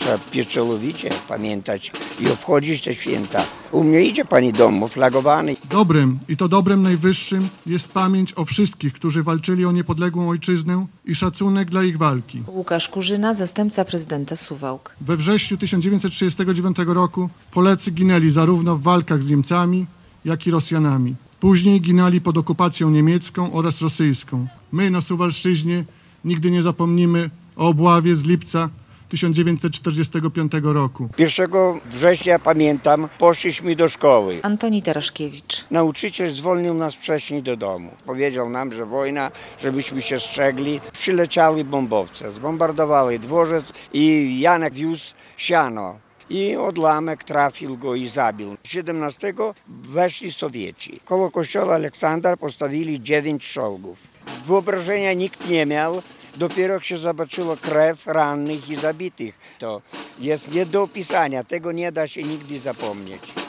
Trzeba pieczołowicie pamiętać i obchodzić te święta. U mnie idzie pani dom oflagowany. Dobrem, i to dobrem najwyższym, jest pamięć o wszystkich, którzy walczyli o niepodległą ojczyznę i szacunek dla ich walki. Łukasz Kurzyna, zastępca prezydenta Suwałk. We wrześniu 1939 roku Polacy ginęli zarówno w walkach z Niemcami, jak i Rosjanami. Później ginęli pod okupacją niemiecką oraz rosyjską. My na Suwalszczyźnie nigdy nie zapomnimy o obławie z lipca 1945 roku. 1 września, pamiętam, poszliśmy do szkoły. Antoni Taraszkiewicz. Nauczyciel zwolnił nas wcześniej do domu. Powiedział nam, że wojna, żebyśmy się strzegli. Przyleciały bombowce, zbombardowali dworzec i Janek wiózł siano. I odłamek trafił go i zabił. 17 weszli Sowieci. Koło kościoła Aleksandra postawili 9 czołgów. Wyobrażenia nikt nie miał. Dopiero jak się zobaczyło krew rannych i zabitych. To jest nie do opisania, tego nie da się nigdy zapomnieć.